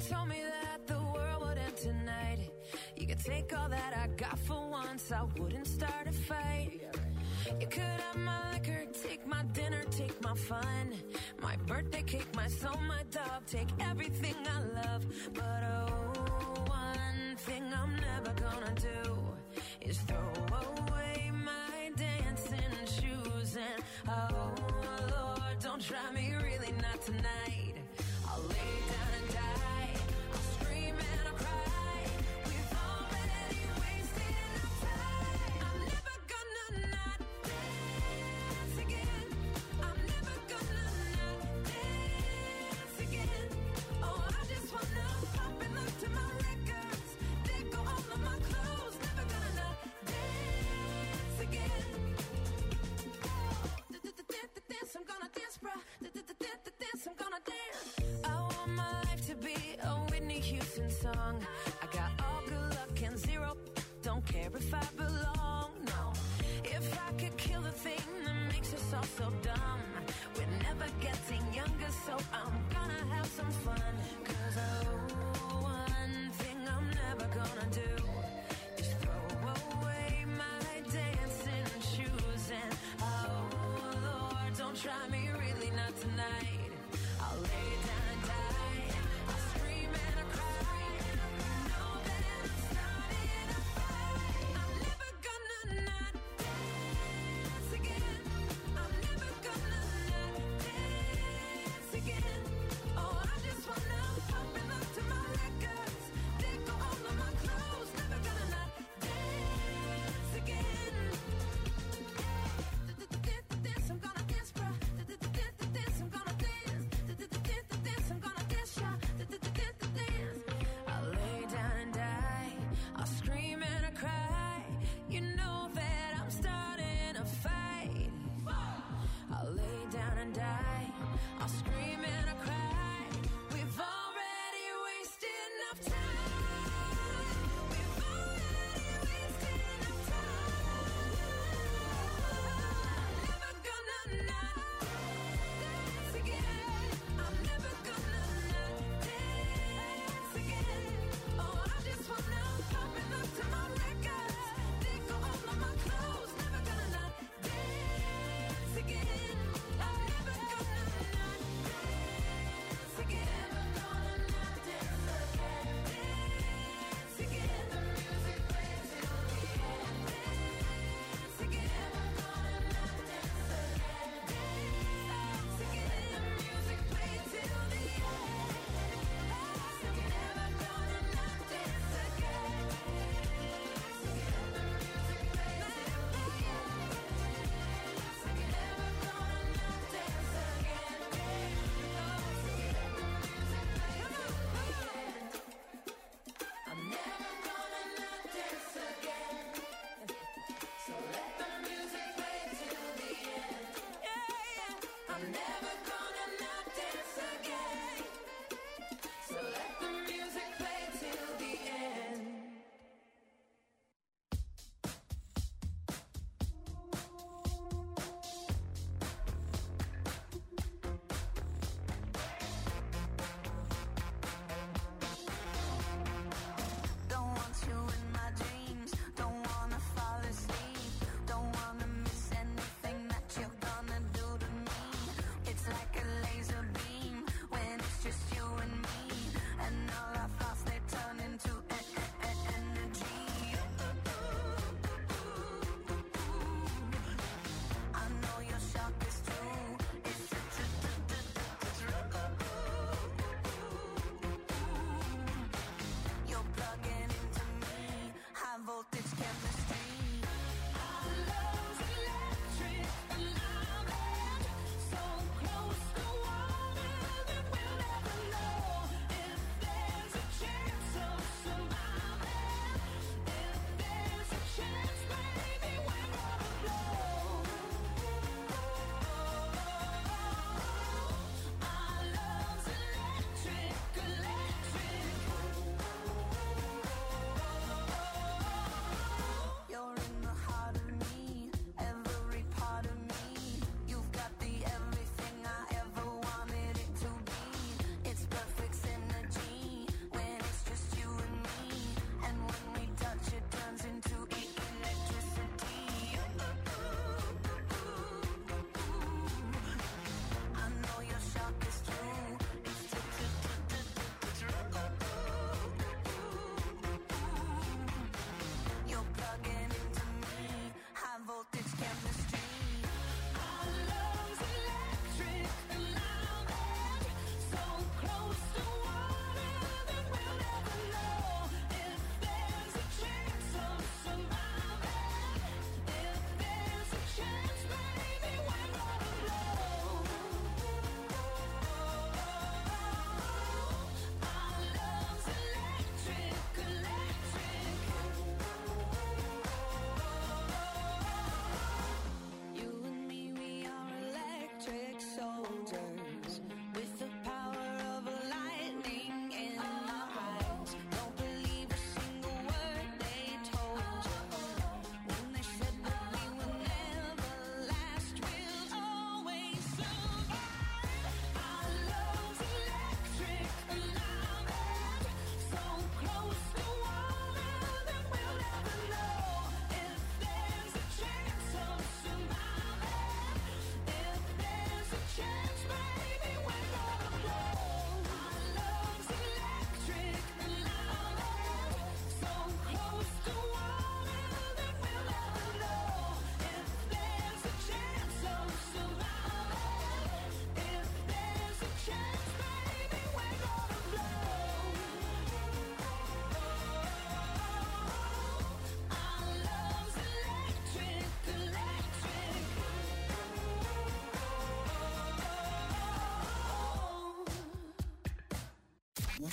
told me that the world would end tonight. You could take all that I got for once, I wouldn't start a fight. You could have my liquor, take my dinner, take my fun, my birthday cake, my soul, my dog, take everything I love. But oh, one thing I'm never gonna do is throw away my dancing shoes. And oh Lord, don't try me, really not tonight. I'll lay down and die, I'll scream and I'll cry. We've already wasted our time. I'm never gonna not dance again. I'm never gonna not dance again. Oh, I just wanna pop and look to my records, let go all of my clothes. Never gonna not dance again. Dance, I'm gonna dance, bruh. Dance, I'm gonna dance. I want my life to be a Whitney Houston song. I got all good luck and zero, don't care if I belong, no. If I could kill the thing that makes us all so dumb, we're never getting younger, so I'm gonna have some fun. Cause oh, one thing I'm never gonna do is throw away my dancing shoes. And oh Lord, don't try me, really not tonight. I'll lay down and die, I'll scream and I'll cry. Know that I'm starting a fight. I'm never gonna not dance again. I'm never gonna not dance again. Oh, I just wanna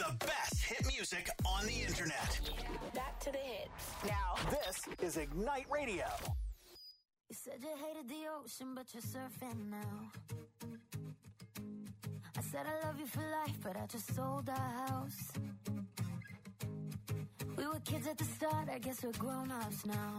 The best hit music on the internet. Back to the hits. Now, this is Ignite Radio. You said you hated the ocean, but you're surfing now. I said I love you for life, but I just sold our house. We were kids at the start, I guess we're grown-ups now.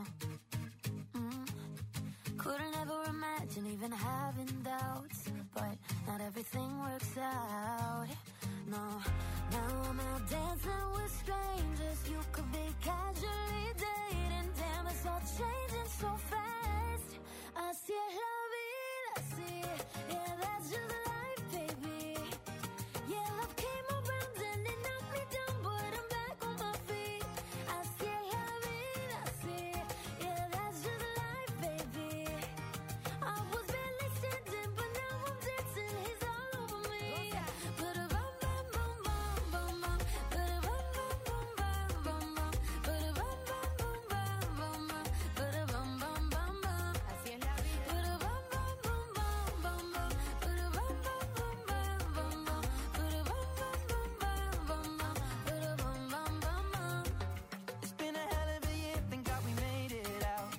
Couldn't ever imagine even having doubts, but not everything works out. No, now I'm out dancing with strangers. You could be casually dating. Damn, it's all changing so fast. Así es la vida, así. Yeah, that's just life, baby. Yeah, love came around and it knocked me down, but I'm back on my feet. Así es la vida, así. Yeah, that's just life, baby. I was barely standing, but now I'm dancing. He's all over me. Ba-da-bum, bum, bum, bum, bum, bum. Ba-da-bum, bum, bum, bum, bum, bum. Ba-da-bum, bum, bum, bum, bum, bum. Ba-da-bum, bum, bum, bum. Así es la vida. Ba-da-bum, bum, bum, bum, bum, bum. Ba-da-bum, bum, bum, bum, bum, bum. Ba-da-bum, bum, bum, bum, bum, bum. Ba-da-bum, bum, bum, bum. It's been a hell of a year, thank God we made it out.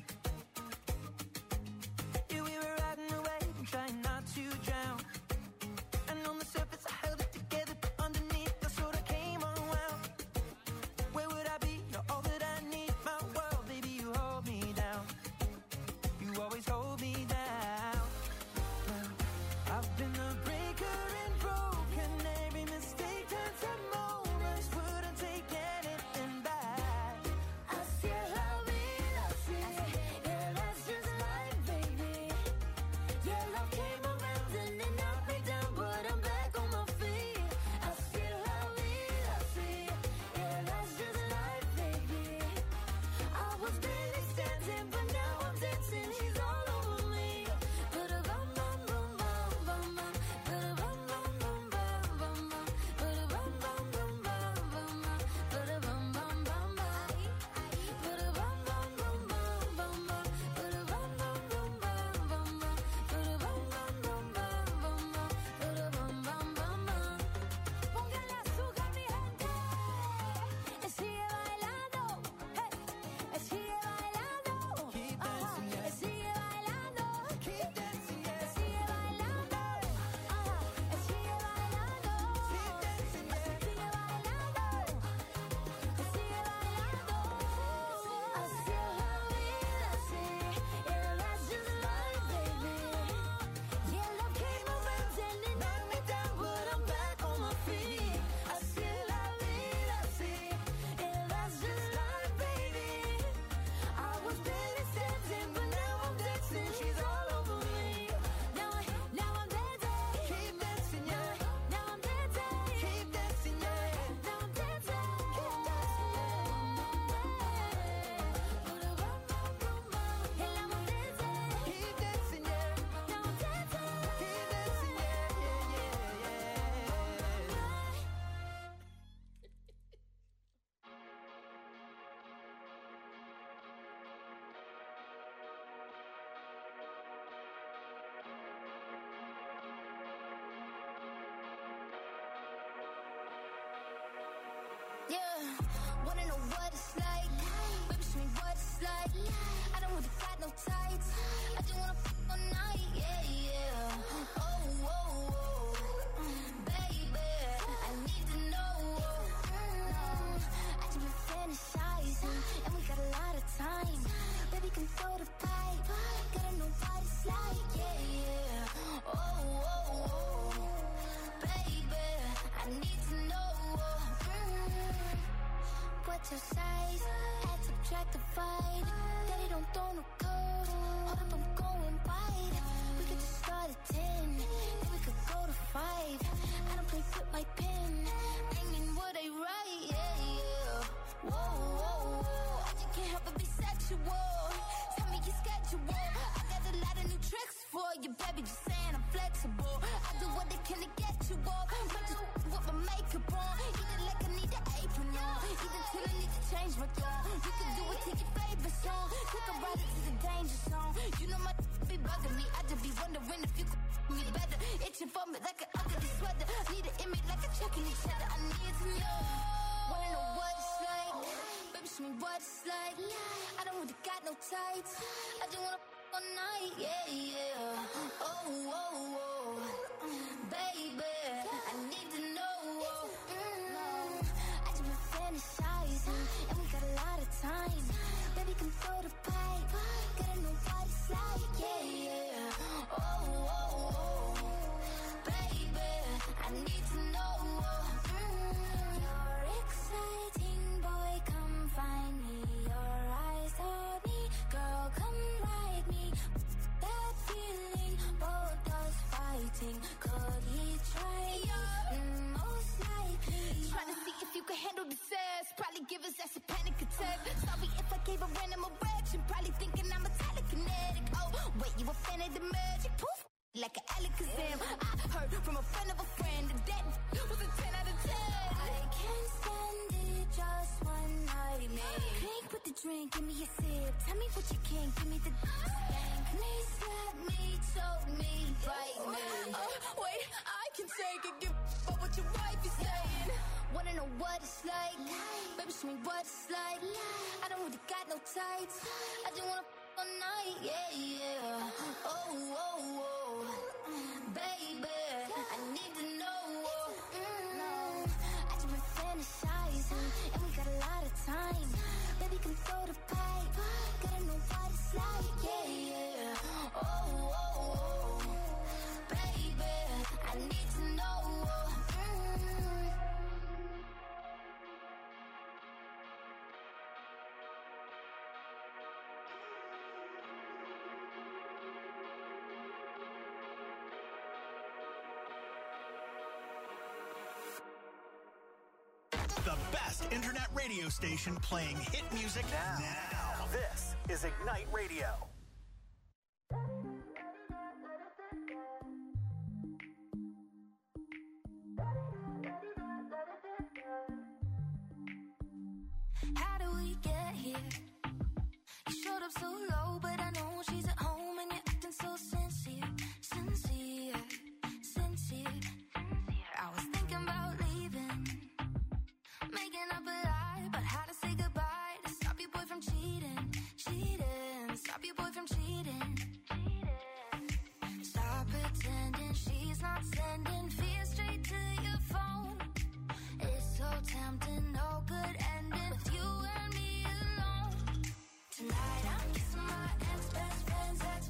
Yeah, we were riding away and trying not to drown. And on the surface I held it together, but underneath I sort of came unwound. Where would I be? You're all that I need, my world, baby, you hold me down. You always hold me down. Well, I've been the breaker and broken. Every mistake turns to moments. Wouldn't take anything back. Así es la vida, así. Yeah, that's just life, baby. Yeah, love came around and it knocked me down, but I'm back on my feet. Así es la vida, así. Yeah, that's just life, baby. I was barely standing, but now I'm dancing. She's all over me. Ba-da-bum, bum, bum, bum, bum, bum. Ba-da-bum, bum, bum, bum, bum, bum. Ba-da-bum, bum, bum, bum, bum, bum. Ba-da-bum, bum, bum, bum. Ba-da-bum, bum, bum, bum, bum, bum. Ba-da-bum, bum, bum, bum, bum, bum. Ba-da-bum, bum, bum, bum, bum, bum. Ba-da-bum, bum, bum, bum. Póngale azúcar, mi gente. Sigue bailando. Hey. Sigue bailando. Keep dancing, yeah. Sigue bailando. Keep dancing, yeah. Sigue bailando. Sigue bailando. Keep dancing, yeah. Sigue bailando. Sigue bailando. Así es la vida, así. Yeah, that's just life, baby. Yeah, love came around and it knocked me down, but I'm back on my feet. Así es la vida, así. Yeah, that's just life, baby. I was barely standing, but now I'm dancing. She's all over me. Now I'm dancing. Keep dancing, yeah. Now I'm dancing. Keep dancing, yeah. Now I'm dancing. Keep dancing. And now I'm dancing. Keep dancing, yeah. Now I'm dancing. Keep dancing, yeah, yeah, yeah, yeah. Yeah, wanna know what it's like? Baby, show me what it's like. I don't really got no tights. I just wanna f all night. Yeah, yeah. Oh, oh, oh. Baby, I need to know. I just been fantasizing, and we got a lot of time. Baby, can throw the pipe. Gotta know what it's like. Yeah, yeah. Oh, oh, oh. Baby, I need to know. What's your size? Add, subtract, divide. Daddy don't throw no curves. Hold up, I'm going wide. We could just start at 10, then we could go to 5. I don't play with my pen. Bring in what I write, yeah, yeah. Whoa, whoa, whoa. I just can't help but be sexual. Tell me your schedule. I got a lot of new tricks for you, baby. Just saying I'm flexible. I do what they can to get you off. Might just with my makeup on. Eat it like I need an apron on. Even till I need to change my tone. You can do it to your favorite song. Take a ride to the danger zone. You know my be bugging me. I just be wondering if you could me better. Itching for me like an ugly sweater. Need it in me like a checking each other. I need to know. Wanna know what it's like? Baby, show me what it's like. I don't really got no tights. I just wanna all night, yeah, yeah. Oh, oh, oh. Baby, I need to know. I just been fantasizing, and we got a lot of time. Baby, come throw the pipe. Gotta know what it's like, yeah, yeah. Oh, oh, oh. Baby, I need to know. You're exciting, boy, come find me. Your eyes on me, girl, come ride me. That feeling, both us fighting. Could he try? Most likely. Trying to see if you can handle the sass. Probably give us that's a panic attack. Sorry if I gave a random erection. Probably thinking I'm a telekinetic. Oh, wait, you a fan of the magic? Poof, like an Alakazam. I heard from a friend of a friend that was a 10 out of 10. I can't stand it, just one night, man. Drink with the drink, give me a sip. Tell me what you can, give me the spank me, slap me, choke me, bite me. Wait, I can take it, give up what your wife is saying. Wanna know what it's like? Baby, show me what it's like. I don't really got no tights. I just wanna all night, yeah, yeah. Oh, oh, oh. Baby, I need to know. I just been fantasizing, and we got a lot of time. Baby, come throw the pipe. Gotta know what it's like, yeah, yeah. Oh, oh, oh. Baby, I need to know. The best internet radio station playing hit music now. This is Ignite Radio. How do we get here? You showed up so low, but I know she's at home and you're acting so sincere, sincere, sincere. I was thinking about leaving, making up a lie about how to say goodbye to stop your boy from cheating, cheating, stop your boy from cheating. Stop pretending she's not sending fear straight to your phone. It's so tempting, no good ending with you and me alone. Tonight I'm kissing my ex-best friend's ex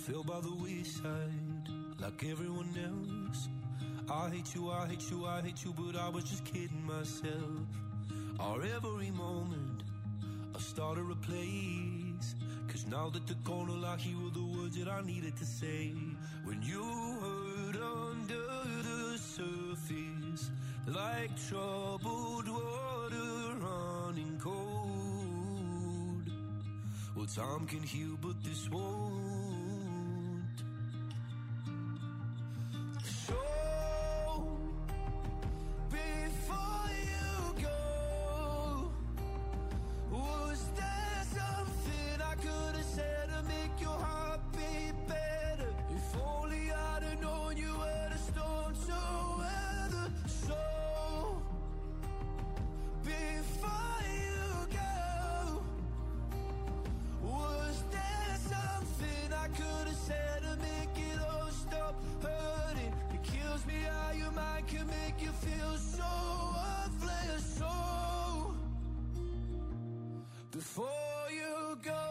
fell by the wayside like everyone else. I hate you, I hate you, I hate you, but I was just kidding myself. Our every moment I started a place, 'cause now that they're gone, I hear the words that I needed to say. When you hurt under the surface, like troubled water running cold. Well, time can heal, but this won't. So before you go, was there something I could have said to make your heart beat better? If only I'd have known you were the storm to weather. So before you go, was there something I could have said to make it all stop hurting? It kills me how your mind can make you feel so worthless. So before you go,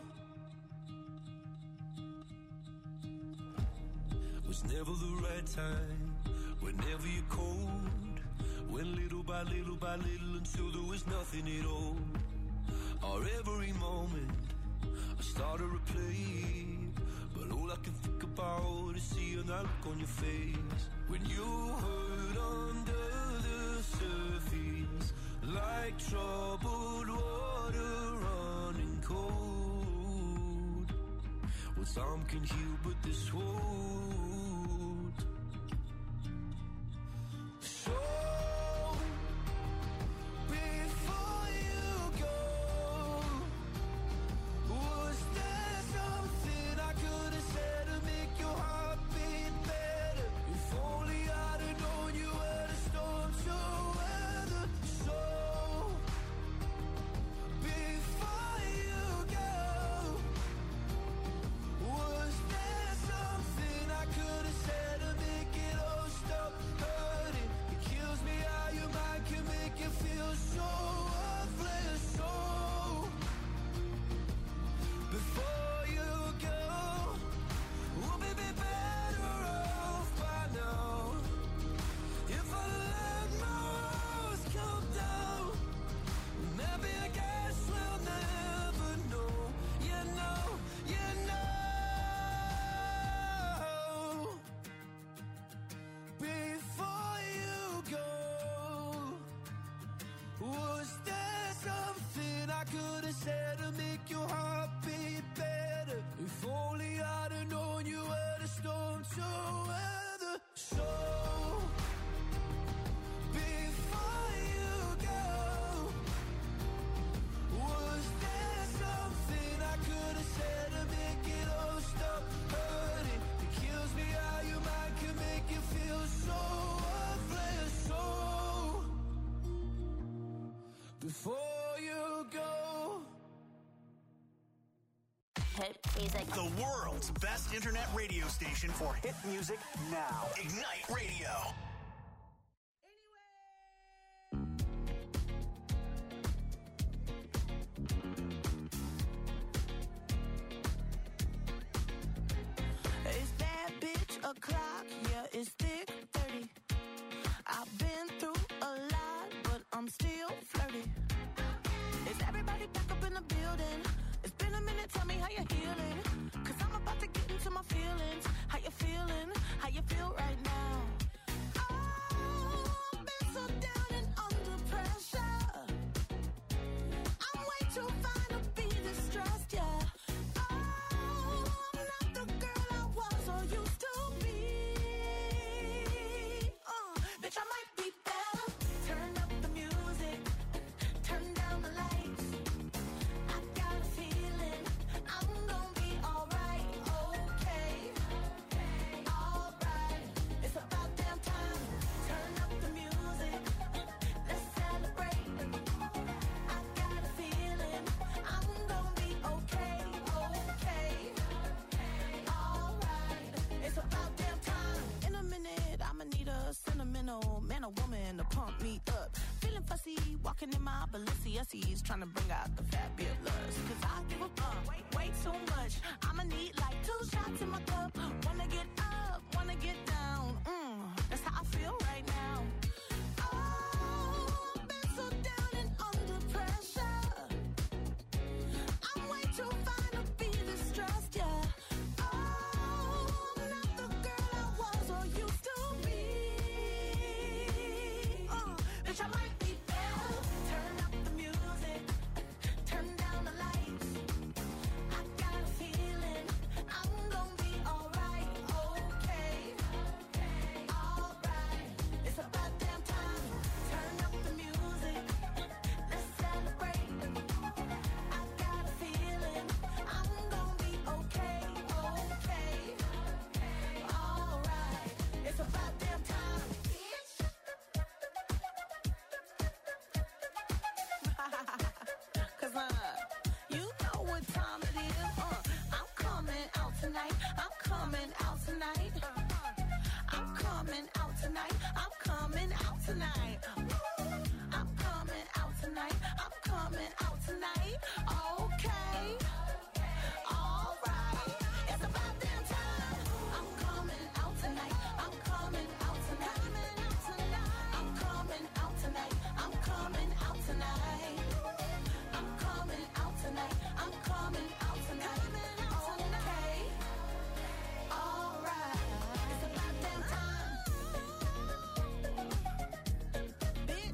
was never the right time, whenever you're cold, went little by little by little until there was nothing at all. Our every moment I started to play, but all I can think about is seeing that look on your face. When you hurt under the surface, like troubled water running cold. Well, some can heal, but this won't. So before you go, was there something I could have said to make your heart beat better? If only I'd have known you were the storm to weather. So before you go, was there something I could have said to make it all stop hurting? It kills me how your mind can make you feel so worthless. So before you go, we'll be better off by now. If I let my walls come down, maybe I guess we'll never know. You know, you know. Before you go, was there something I could have said to make your heart beat better? If only I'd have known you were the storm to weather. So before you go, was there something I could have said to make it all stop hurting? It kills me how your mind can make you feel so worthless. So before you go. Hit music. The world's best internet radio station for hit music now. Ignite Radio. It's that bitch o'clock, yeah, it's thick 30. I've been through a lot, but I'm still flirty. Is everybody back up in the building? It's been a minute, tell me how you're healing. 'Cause I'm about to get into my feelings. How you feeling? How you feel right now? Oh, I've been so down and under pressure. I'm way too fine to be distressed, yeah. Oh, I'm not the girl I was or used to be. Bitch, I might be better. Turn up the music, turn down the lights. I got a feeling I'm gonna be alright, okay, alright. It's about that Walking in my Balenciennes, trying to bring out the fabulous. Cause I give a fuck way too much. I'ma need like 2 shots in my cup. Wanna get up, wanna get down. That's how I feel right now. Oh, I've been so down and under pressure. I'm way too fine to be distressed, yeah. Oh, I'm not the girl I was or used to be. Bitch, I might be better. Turn up the music, turn down the lights. I got a feeling I'm gonna be alright, okay, alright. It's about damn time. Turn up the music, let's celebrate. I got a feeling I'm gonna be okay, alright. It's about damn time. Cause you know what time it is. I'm coming out tonight. I'm coming out tonight. I'm coming out tonight. I'm coming out tonight. I'm coming out tonight. I'm coming out tonight. Okay. Alright. It's about damn time. I'm coming out tonight. I'm coming out tonight. I'm coming out tonight. I'm coming out tonight. I'm coming out tonight. I'm coming out tonight. Okay. Alright. It's about damn time. Bitch.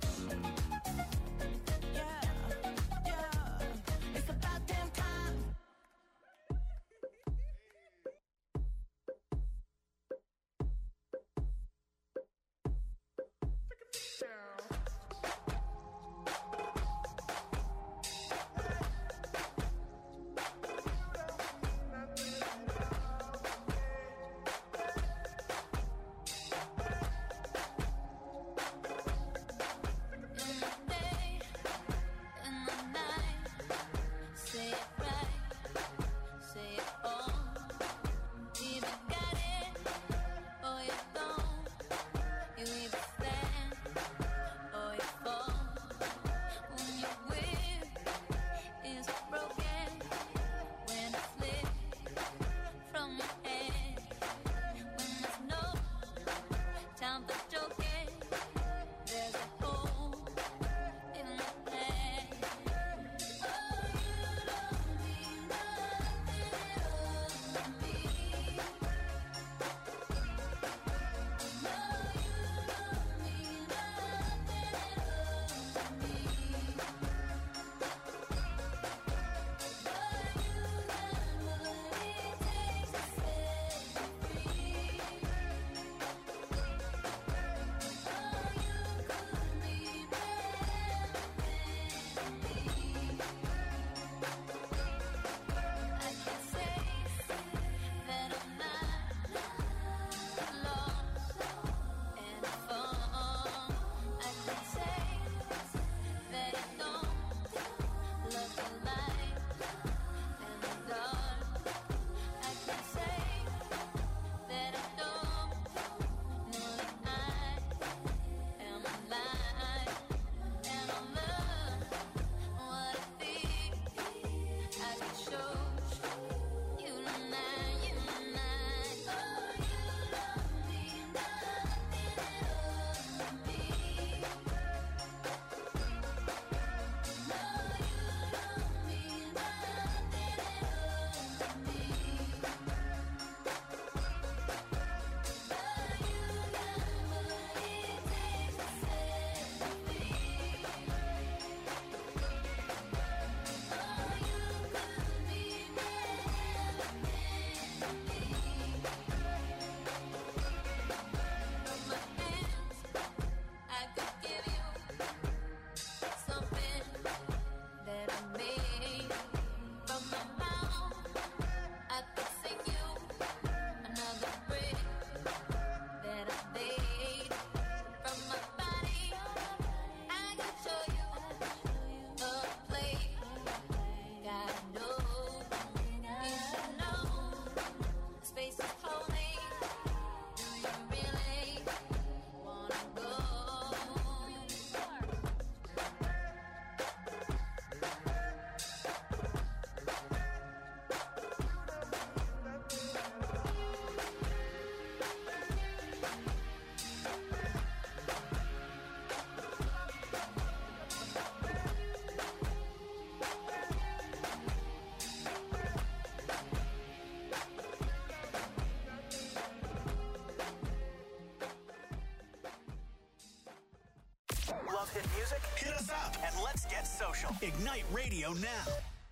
Love hit music? Hit us up and let's get social. Ignite Radio now.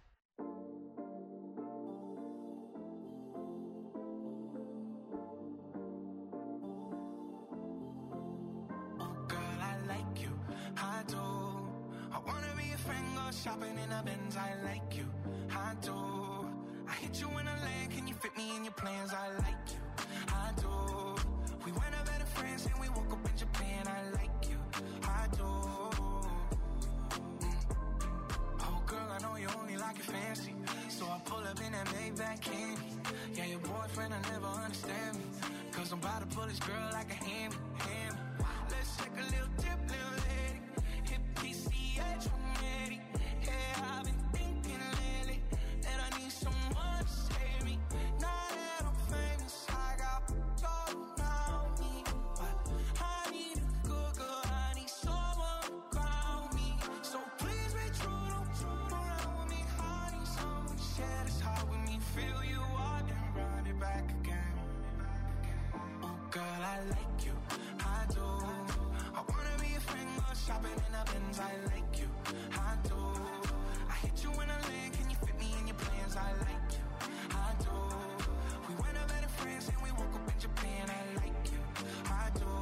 Shopping in a Benz, I like you, I do. I hit you in a land, can you fit me in your plans? I like you, I do. We went out better friends and we woke up in Japan. I like you, I do. Oh girl, I know you only like it fancy, so I pull up in that Maybach candy. Yeah, your boyfriend, I never understand me, cause I'm about to pull this girl like a hammy. Let's take a little dip, little lady. Hit PCH, I'm ready. Yeah, I've been thinking lately that I need someone to save me. Now that I'm famous, I got gold around me, but I need a good girl. I need someone to ground me. So please be true, don't fool around with me. I need someone to share this heart with me. Feel you up and run it back again. Oh girl, I like you, I do. I wanna be a friend, go shopping in a Benz. I like you, I do. You in a land, can you fit me in your plans? I like you, I do. We went out better friends and we woke up in Japan. I like you, I do,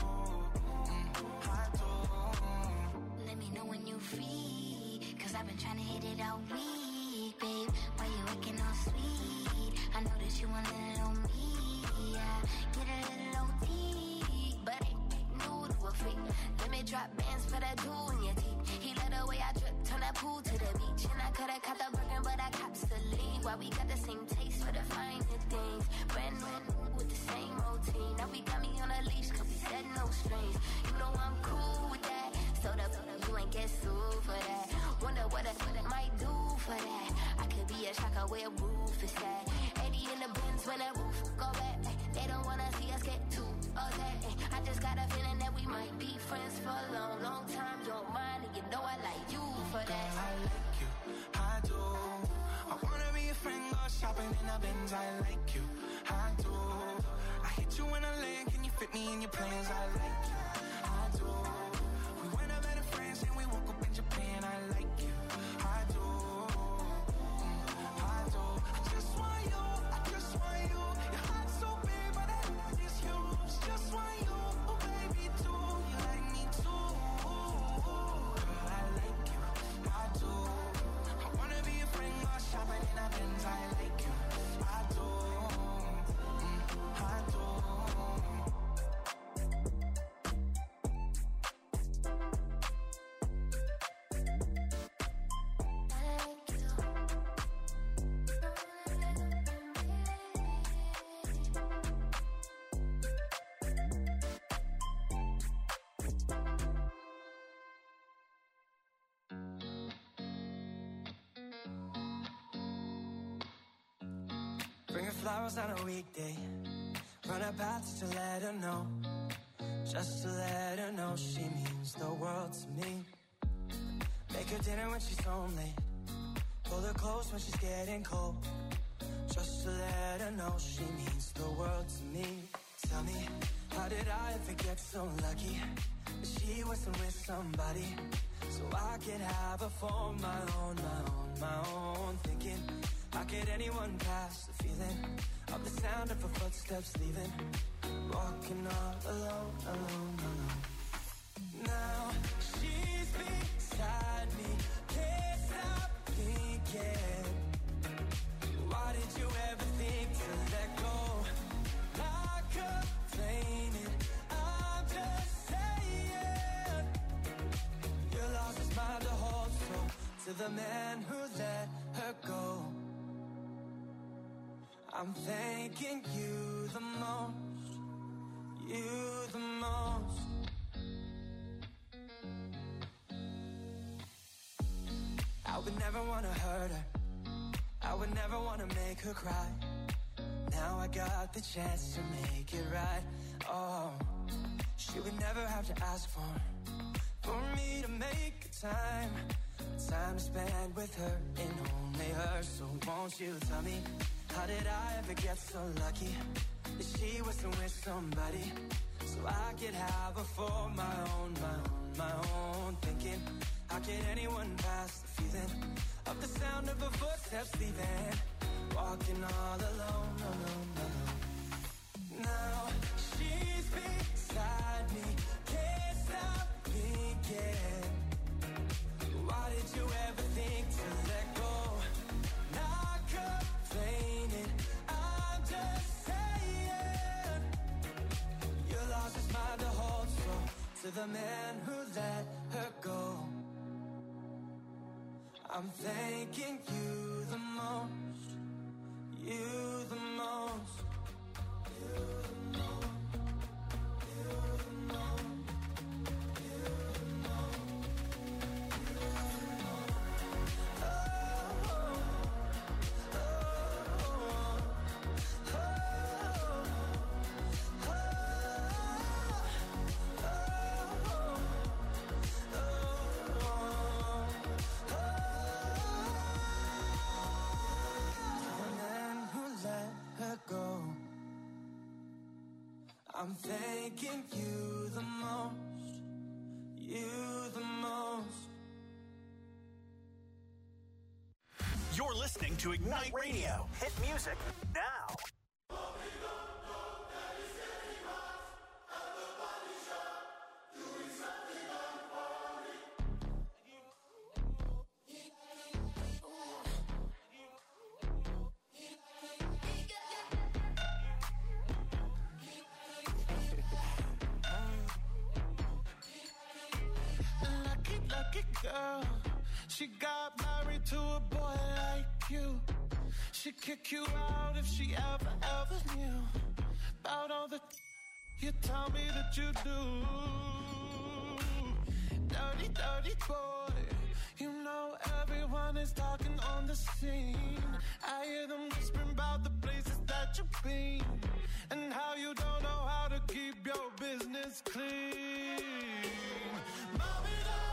I do. Let me know when you free, cause I've been trying to hit it all week, babe. Why you acting all sweet? I know that you want a little me, yeah. Get a little OT, but ain't new to a freak. Let me drop bands for that jewel in your teeth. He let the way I drip, turn that pool to the beach. And I could've caught the Birkin, but I copped Celine. Why we got the same taste for the finer things. Brand new with the same routine. Now we got me on a leash, cause we said no strings. You know I'm cool with that, so you ain't get sued for that. Wonder what I might do for that. I could be a shocker where roof is at. 80 in the Benz when that roof go back. They don't wanna see us get too upset. I just got a feeling that we might be friends for a long, long time. Don't mind, and you know I like you for that. Girl, I like you, I do. I wanna be a friend, go shopping in a Benz. I like you, I do. I hit you in a land, can you fit me in your plans? I like you, I do. We went out better friends and we woke up in Japan. I like you, I do, I do. I just want you, I just want you. Your heart's so big, but I just yours. Just want you, oh baby, too. You like me too. Girl, I like you, I do. I wanna be a friend, go shopping in a Benz. I like you, I do, I do. Bring her flowers on a weekday. Run her paths to let her know. Just to let her know she means the world to me. Make her dinner when she's home late. Pull her close when she's getting cold. Just to let her know she means the world to me. Tell me, how did I ever get so lucky that she wasn't with somebody so I could have her for my own, my own, my own. Thinking, how could anyone pass the feeling of the sound of her footsteps leaving? Walking all alone, alone, alone. Now she's beside me, can't stop thinking. Why did you ever think to let go? Not complaining, I'm just saying. Your loss is mine to hold, so to the man who let her go, I'm thanking you the most, you the most. I would never want to hurt her, I would never want to make her cry. Now I got the chance to make it right. Oh, she would never have to ask for me to make time to spend with her and only her. So won't you tell me, how did I ever get so lucky that she wasn't with somebody so I could have her for my own. Thinking, how can anyone pass the feeling of the sound of her footsteps leaving? Walking all alone. Now she's beside me, can't stop thinking. Why did you ever think to let go? Not complaining, I'm just saying. You lost his mind to hold so to the man who let her go. I'm thanking you the most. You the most. You the most. You the most. You the most. I'm thanking you the most, you the most. You're listening to Ignite Radio. Hit music now. Girl, she got married to a boy like you. She'd kick you out if she ever knew about all the you tell me that you do. Dirty, dirty boy. You know everyone is talking on the scene. I hear them whispering about the places that you've been and how you don't know how to keep your business clean. Mommy,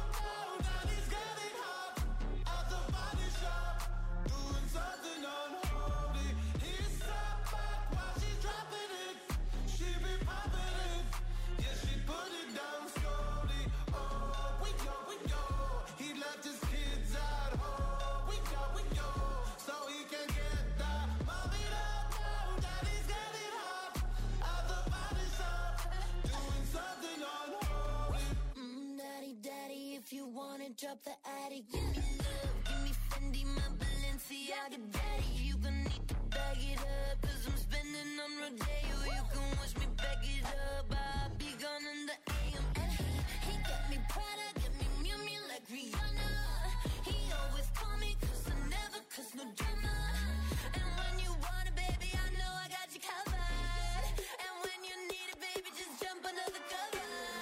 something unholy. He sat back while she's dropping it. She be popping it. Yeah, she put it down slowly. Oh, we go. He left his kids at home. We go. So he can get that. Mommy don't know daddy's getting hot at the body shop, doing something unholy. Daddy, if you wanna drop the attic, give me love, give me Fendi, my Balenciaga daddy. You gon' need to bag it up, 'cause I'm spending on Rodeo. You can wish me back it up, I'll be gone in the AM. And he got me Prada, got me Miu Miu like Rihanna. He always call me 'cause I never cause no drama. And when you want it, baby, I know I got you covered. And when you need it, baby, just jump under the covers.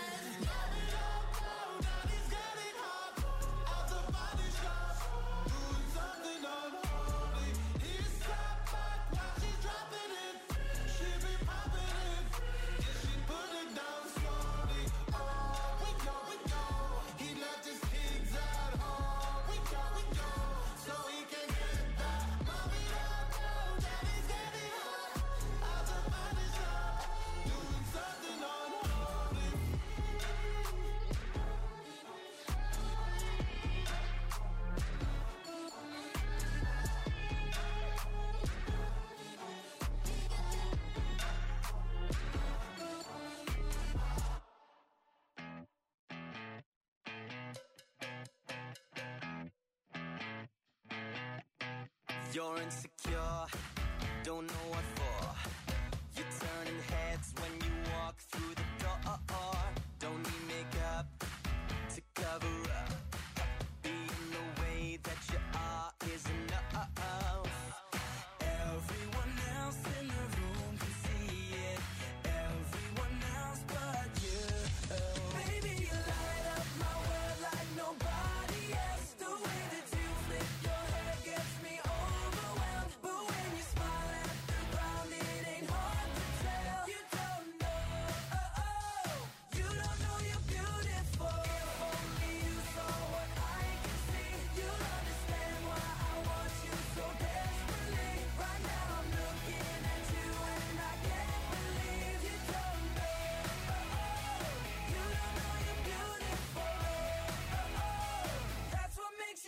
You're insecure, don't know what for. You're turning heads when you walk through the door. Don't need makeup to cover up. Being the way that you are is enough. Everyone else in the room can see it. Everyone else but you. Baby, you light up my world like nobody else. The way that you flip your hair gets me overwhelmed. But when you smile at the ground, it ain't hard to tell. You don't know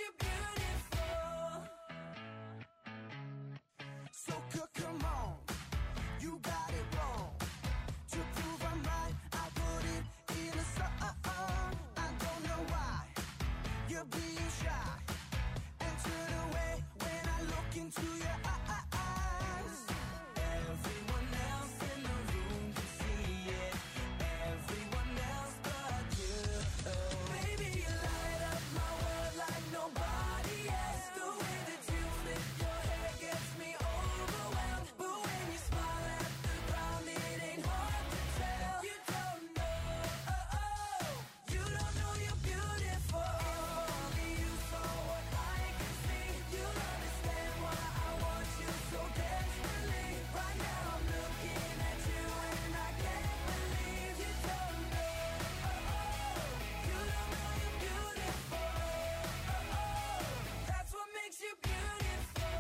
you beautiful. So come on, you got it wrong. To prove I'm right, I put it in a song. I don't know why you're being shy and turn away when I look into your eyes. Everyone else in the room can see it. Everyone else but you. Baby, you light up my world like nobody else. The way that you flip your hair gets me overwhelmed. But when you smile at the ground, it ain't hard to tell. You don't know, you don't know you're beautiful. If only you saw what I can see, you'll understand why I want you so desperately. Right now I'm looking at you and I can't believe you don't know, you don't know you're beautiful. That's what makes you beautiful.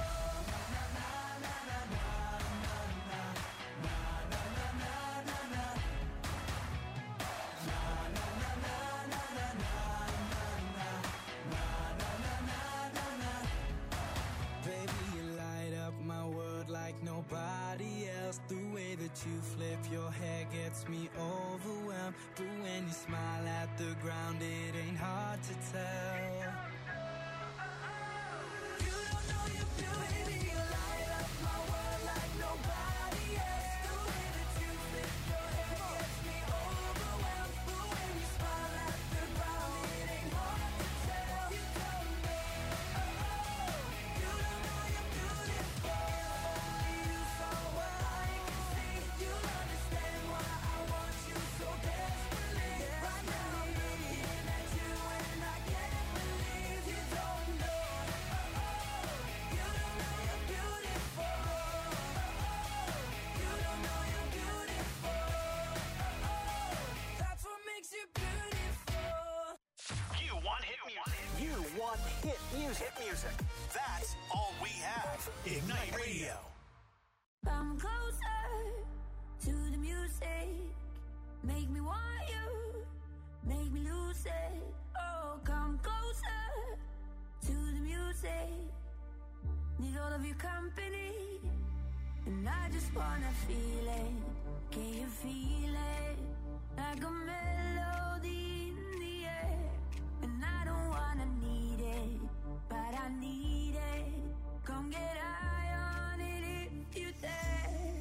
Baby, you light up my world like nobody else. The way that you flip your hair gets me overwhelmed. But when you smile at the ground, it ain't hard to tell. You don't know you're beautiful. Baby, you light up my world like nobody else. The way that you flip your hair gets me overwhelmed. But when you smile at the ground, it ain't hard to tell. You don't know, you don't know you're beautiful. Only you saw what I can see, you'll understand why I want you so desperately. Right now I'm looking at you and I can't believe you don't know, you don't know you're beautiful. You don't know you're beautiful. That's what makes you beautiful. You want hit music. You want hit music. Hit music. That's all we have. Ignite Radio. Come closer to the music. Make me want you. Make me lose it. Oh, come closer to the music. Need all of your company. And I just wanna feel it. Can you feel it? Like a melody in the air. And I don't wanna need it, but I need it. Come get high on it if you dare.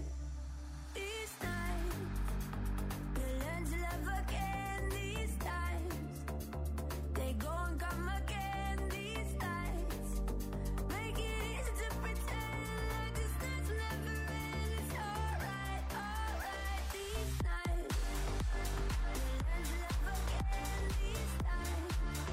These nights, we'll learn to love again. These times, they go and come again. These nights, make it easy to pretend like this night's never end. It's alright, alright. These nights, we'll learn to love again. These times,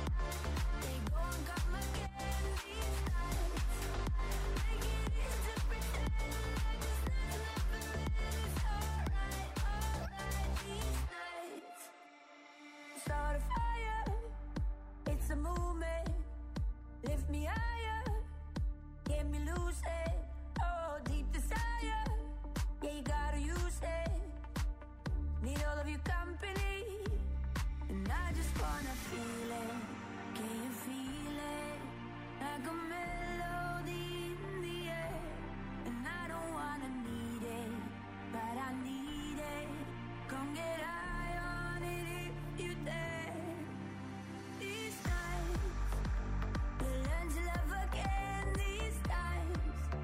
they go and come again. These nights, make it easy to pretend like this night's never end. It's alright, alright. These nights, start a fire. It's a movement. Lift me higher. Get me lucid. Oh, deep desire. Yeah, you gotta use it. Need all of your company. And I just wanna feel it. Can you feel it? Like a melody in the air. And I don't wanna need it, but I need it. Come get high on it if you dare. These nights, we'll learn to love again. These times,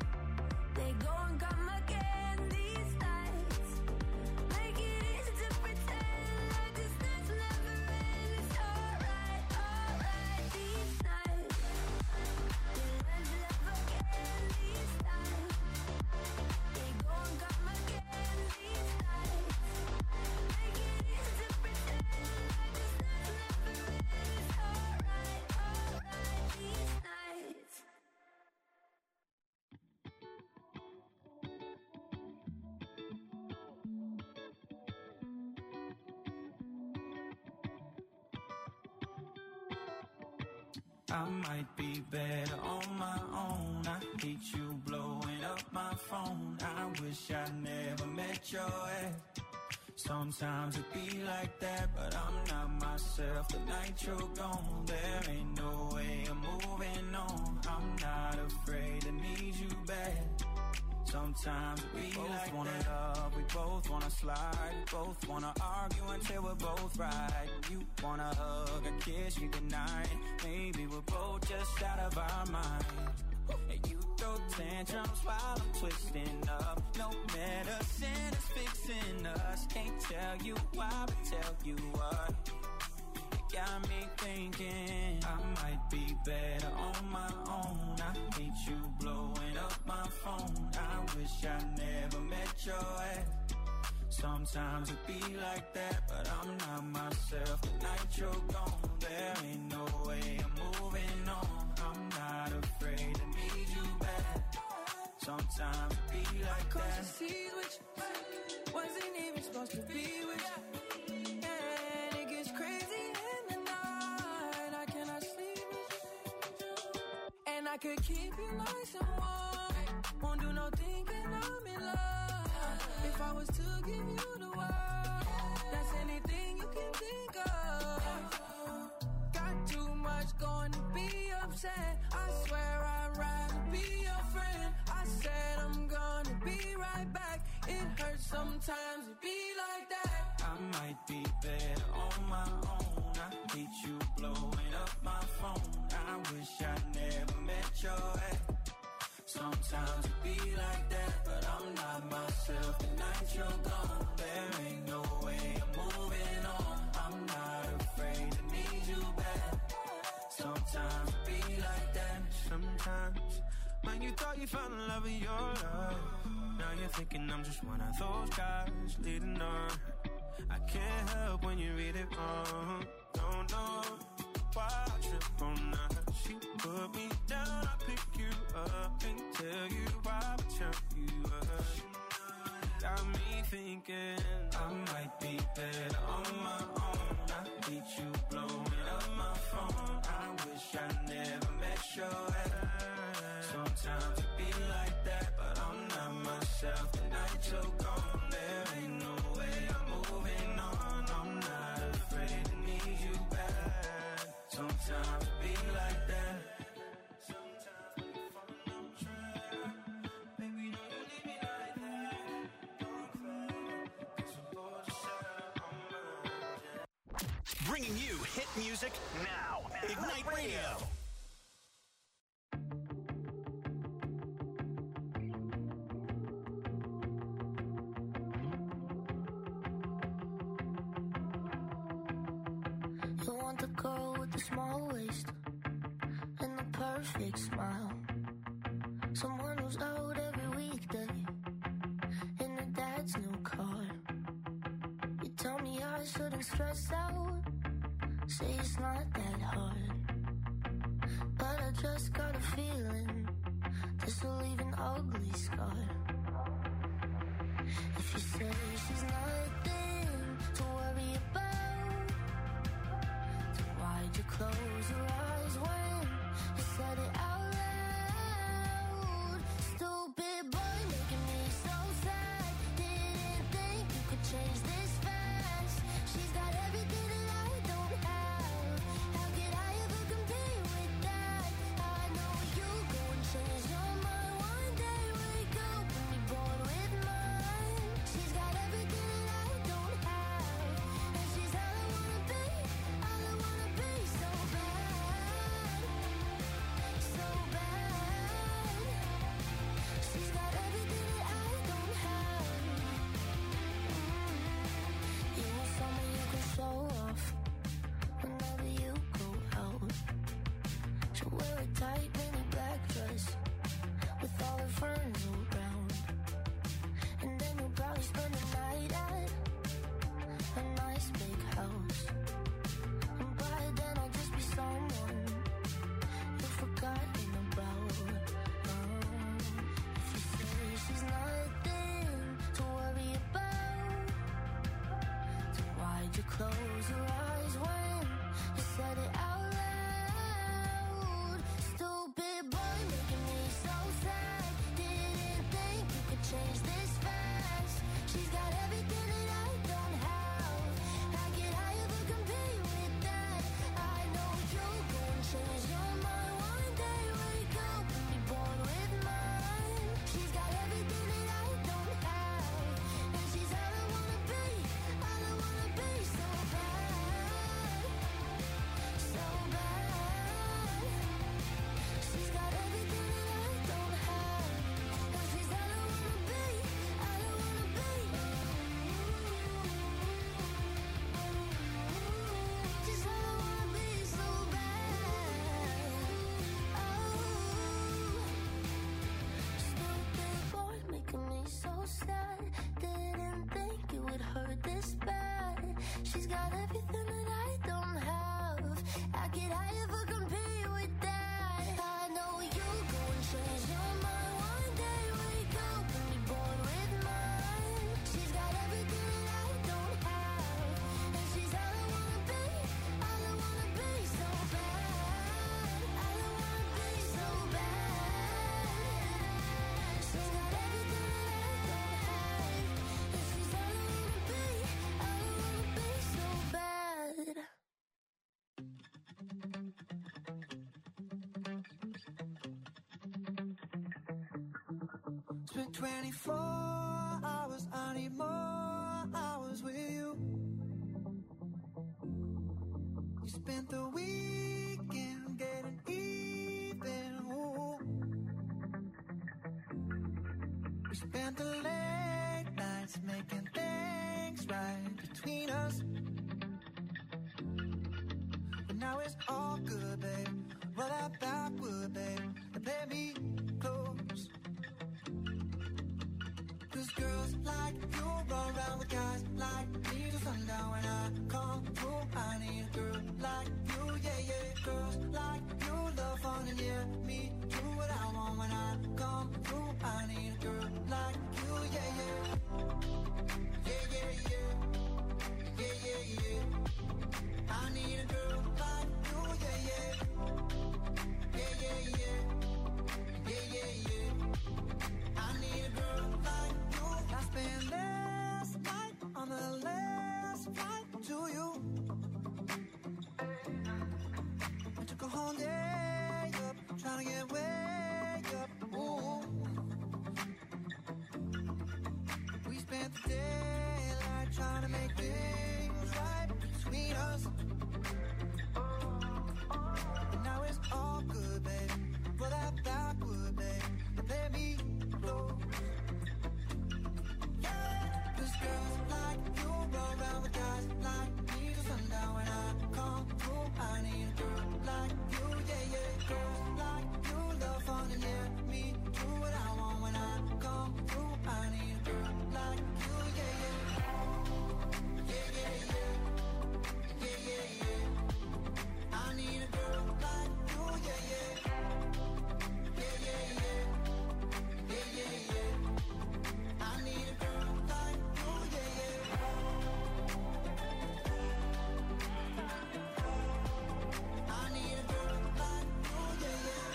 they go and come again. These nights, make it easy to pretend like this night's never end. It's alright, alright. These nights, we'll learn to love again. These times, they go and come again. These nights, make it easy to pretend like this night's never end. It's alright, alright. These nights. I might be better on my own. I hate you blowing up my phone. I wish I never met your ex. Sometimes it be like that, but I'm not myself. The night you're gone, there ain't no way I'm moving Sometimes we both like wanna love, we both wanna slide, we both wanna argue until we're both right. You wanna hug and kiss me goodnight. Maybe we're both just out of our minds. And you throw tantrums while I'm twisting up. No medicine is fixing us. Can't tell you why, but tell you what. It got me thinking I might be better on my own. I hate you blowing up my phone. I wish I never met your ex. Sometimes it be like that, but I'm not myself. The night you're gone, there ain't no way I'm moving on. I'm not afraid to need you back. Sometimes it be like that. Cause you see which wasn't even supposed to be with you. And it gets crazy in the night. I cannot sleep with you. And I could keep you nice and warm. Won't do no thinking I'm in love. If I was to give you the world, that's anything you can think of. Got too much going to be upset. I swear I'd rather be your friend. I said I'm gonna be right back. It hurts sometimes to be like that. I might be better on my own. I hate you blowing up my phone. I wish I never met your ex. Sometimes it be like that, but I'm not myself. The night you're gone, there ain't no way I'm moving on. I'm not afraid to need you back. Sometimes it be like that. Sometimes, man, you thought you found the love of your life. Now you're thinking I'm just one of those guys leading on. I can't help when you read it wrong. Don't know why I trip on that. She put me down, I pick you up and tell you why I turn you up. Got me thinking I might be better on my own. I hate you blowing up my phone. I wish I never met your ex. Sometimes it be like that, but I'm not myself. The night you're gone, there ain't no way I'm moving on. I'm not afraid to need you back. Sometimes it be like that. Sometimes we fall on track. Baby, don't you leave me like that. Don't cry, 'cause we're both just out on my own. Bringing you hit music now. Ignite Radio. You want the girl with the small waist and the perfect smile. Someone who's out every weekday in her dad's new car. You tell me I shouldn't stress out, say it's not that hard. But I just got a feeling this will leave an ugly scar. If you say she's nothing to worry about, then why'd you close your eyes when you said it out loud? Stupid boy making me so sad. Didn't think you could change this fast. She's got everything that I don't have. How could I ever compete with that? I know you go and change your mind one day. Wake up and be bored with mine. She's got everything that I don't have, and she's all I wanna be, all I wanna be. So bad, so bad. She's got everything that I don't have. You want someone you can show off whenever you go out. She'll wear a tight mini black dress with all her friends around, and then you'll probably spend the night at a nice big house. And by then I'll just be someone you've forgotten about. If you say she's nothing to worry about, then why'd you close your eyes when you said it out loud? Stupid boy making me so sad. Didn't think you could change this fast. She's got everything that I don't have. How could I ever compete with that? I know you'll go and change your mind one day. Wake up and be bored with mine. She's got everything that Spent 24 hours, I need more hours with you. You spent the weekend getting even, ooh. We spent the late nights making things right between us. But now it's all good, babe. Roll that backward, babe, and play me close. 'Cause girls like you run around with guys like me till sundown. When I come through, I need a girl like you, yeah, yeah. Girls like you love fun and yeah, me do what I want. When I come through, I need a girl like you, yeah, yeah. Yeah, yeah, yeah. Yeah, yeah, yeah. I need a girl like you, yeah, yeah. Yeah, yeah, yeah. Yeah, yeah, yeah. I need a girl like you. I spent last night on the last flight to you. I took a whole day up, trying to get way up. Ooh. We spent the daylight trying to make things right between us. And now it's all good, babe. Roll that backward, babe, and play me close. Yeah, 'cause girls like you run around with guys like me till sundown. When I come through, I need a girl like you, yeah, yeah. Girls like you love fun and yeah, me do what I want. When I come through, I need a girl like you, yeah, yeah. Yeah, yeah, yeah. Yeah, yeah, yeah. I need a girl like you, yeah, yeah. Yeah, yeah, yeah. Yeah, yeah, yeah. I need a girl like you, yeah, yeah. I need a girl like you, yeah, yeah.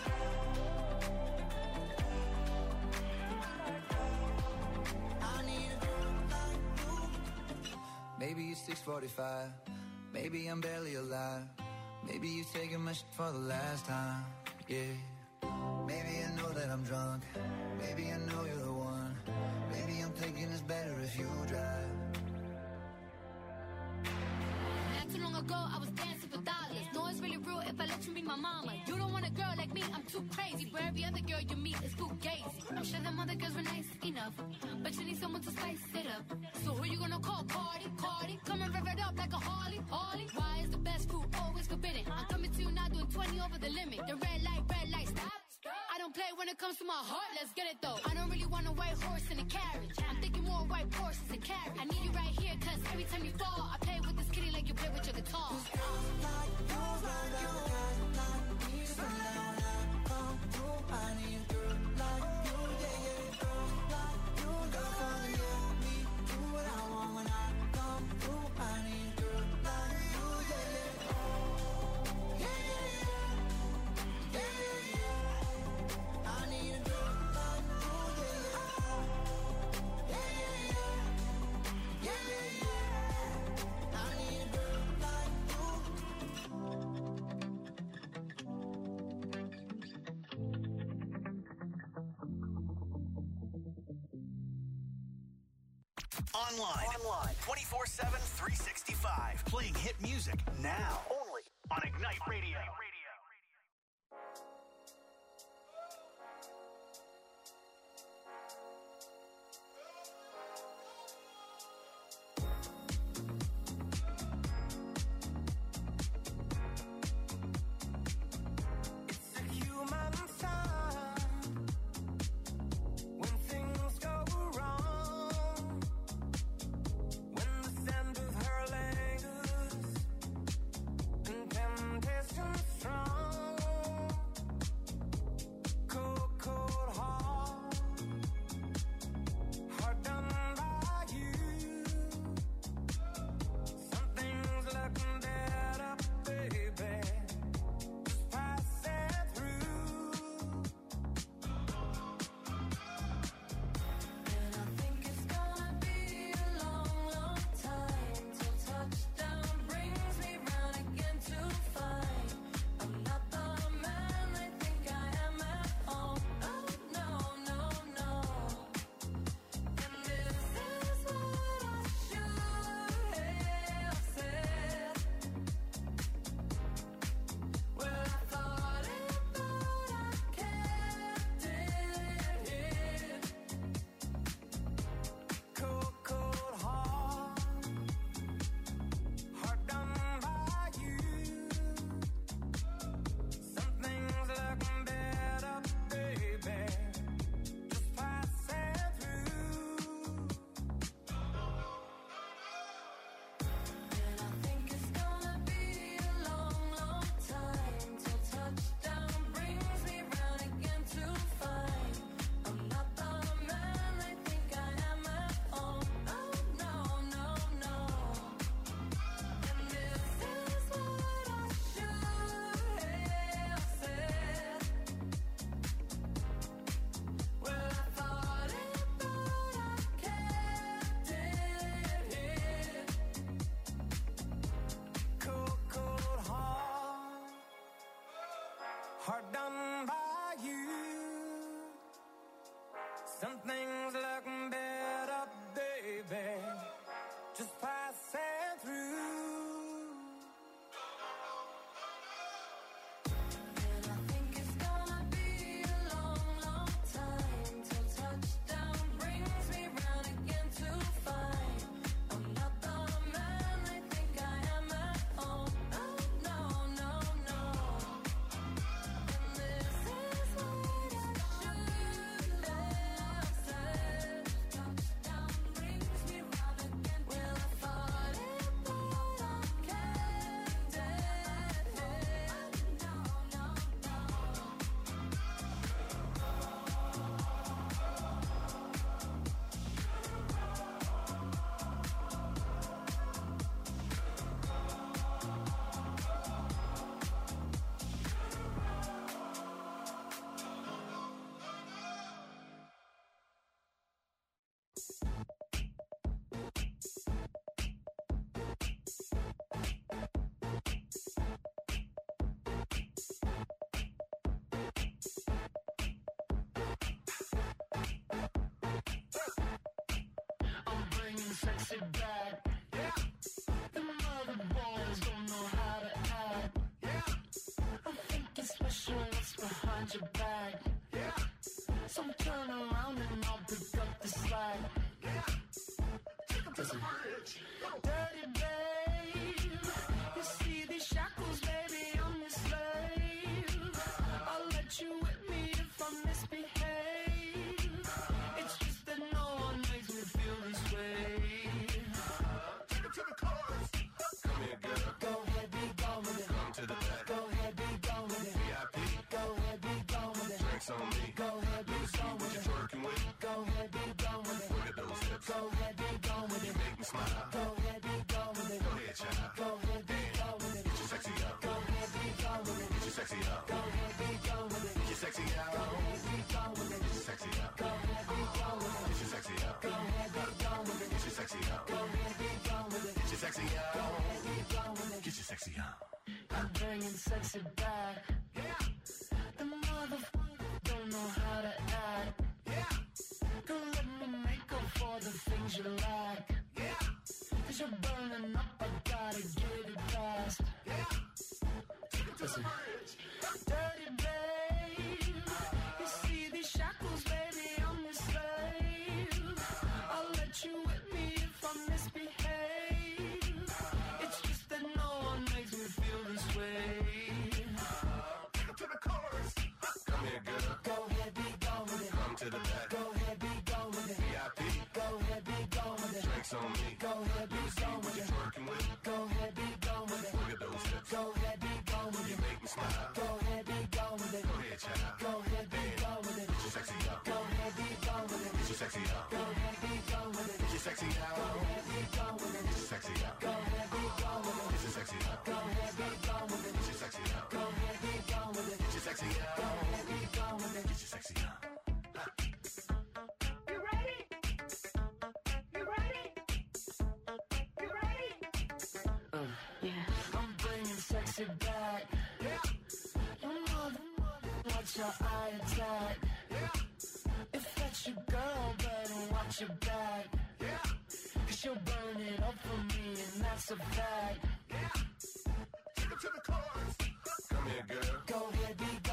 I need a girl like you. Maybe it's 6:45. Maybe I'm barely alive. Maybe you're taking my shit for the last time. Yeah. Maybe I know that I'm drunk. Maybe I know you're the one. Maybe I'm thinking it's better if you drive. Not too long ago, I was dancing for dollars. No, it's really real if I let you be my mama. You don't want a girl like me, I'm too crazy. For every other girl you meet is too gazy. I'm sure them other girls were nice enough, but you need someone to spice it up. So who you gonna call? Cardi, Cardi. Come and rev it up like a Harley, Harley. Why is the best food always forbidden? I'm coming to you now doing 20 over the limit. The red light, stop. I don't play when it comes to my heart, let's get it though. I don't really want a white horse in a carriage. I'm thinking more white horses and carriage. I need you right here, cause every time you fall, I play with this kitty like you play with your guitar. I need a girl like you, yeah, yeah. Girls like you, love fun, yeah. Me do what I want when I come through. I need a girl like you, yeah, yeah. Yeah, yeah, yeah. Yeah, yeah, yeah. I need a girl like you, yeah, yeah. Yeah, yeah, yeah. Yeah, yeah, yeah. I need a girl like you. Online. 24/7, 365. Playing hit music now. Only on Ignite Radio. It's a human sign when things go wrong, when the scent of her lingers and temptation hard done by you. Some things look better, baby, just passing through. And I think it's gonna be a long, long time till touchdown brings me round again to find I'm not the man they think I am at home. Oh, no, no, no. And this is what I should have said. Touchdown brings me round again. Well, I thought it, but I can't dead head. No, no, no. I'm bringing sexy back. Yeah. The mother boys don't know how to act. Yeah. I'm thinking special what's behind your back. Yeah. So turn around and I'll pick up the slack. Yeah. Take 'em to the bridge. Dirty babe. You see these shackles, baby, I'm your slave. I'll let you whip me if I misbehave. It's just that no one makes me feel this way. Take it to the chorus. Come here, girl. Go ahead, be gone with it. Come to the back. Go ahead, be gone with it. VIP. Go ahead, be gone with it. Drinks on me. Go ahead, be See gone what with you're it. twerking with. Go ahead, be gone with it. Look at those hips. Go ahead, be gone with You it. make me smile. Go ahead, be gone with it. Go ahead, child. Go ahead, be gone with it. Get your sexy out. Go ahead, be gone with it. Get your sexy out. Go ahead, be gone with it. Get your sexy out. Go ahead, be gone with it. Get your sexy out. Go ahead, be gone with it. Get your sexy out. Go ahead, be gone with it. Get your sexy out. Go ahead, be gone with it. Get your sexy out. Go ahead, be gone with it. Get your sexy out. I'm bringing sexy back. Yeah. The motherfucker don't know how to act. Yeah. Don't let me make up for the things you lack. Yeah. 'Cause you're burning up, I gotta get it fast. Yeah. Take it to the bridge. Dirty babe. You see these shackles, baby, I'm your slave. I'll let you whip me if I misbehave. It's just that no one makes me feel this way. Take it to the chorus. Come here, girl. Go ahead, be gone with it. Come to the back. Go ahead, be gone with it. VIP. Go ahead, be gone with it. Drinks on me. Go ahead, be See gone what with you're it. twerking with. Go ahead, be gone with it. Look at those hips. Go ahead, be gone with You it. make me smile. Go ahead, be gone with it. Go ahead, child. Go ahead, be gone with it. Get your sexy out. Go ahead, be gone with it. Get your sexy out. Go ahead, be gone with it. Get your sexy out. Go ahead, be gone with it. Get your sexy out. Go ahead, be gone with it. Get your sexy out. Go ahead, be gone with it. Get your sexy out. Go ahead, be gone with it. Get your sexy out. Go ahead, be gone with it. Get your sexy out. You ready? You ready? You ready? Yeah. I'm bringing sexy back. Yeah. Your mother, watch your eye attack. Yeah. If that's your girl, better watch your back. Yeah. 'Cause she'll burn it up for me, and that's a fact. Yeah. Take it to the chorus. Come here, girl. Go ahead, be